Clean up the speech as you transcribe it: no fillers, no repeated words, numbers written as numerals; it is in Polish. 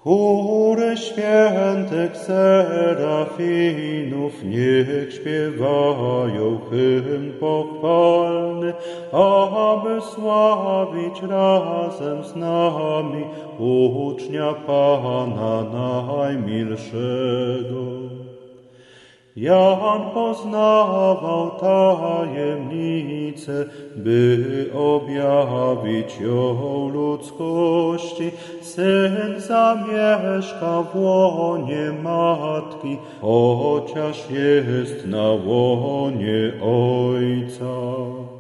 Chóry świętych serafinów niech śpiewają hymn pochwalny, aby sławić razem z nami ucznia Pana najmilszego. Jan poznawał tajemnicę, by objawić ją ludzkości. Syn zamieszka w łonie matki, chociaż jest na łonie Ojca.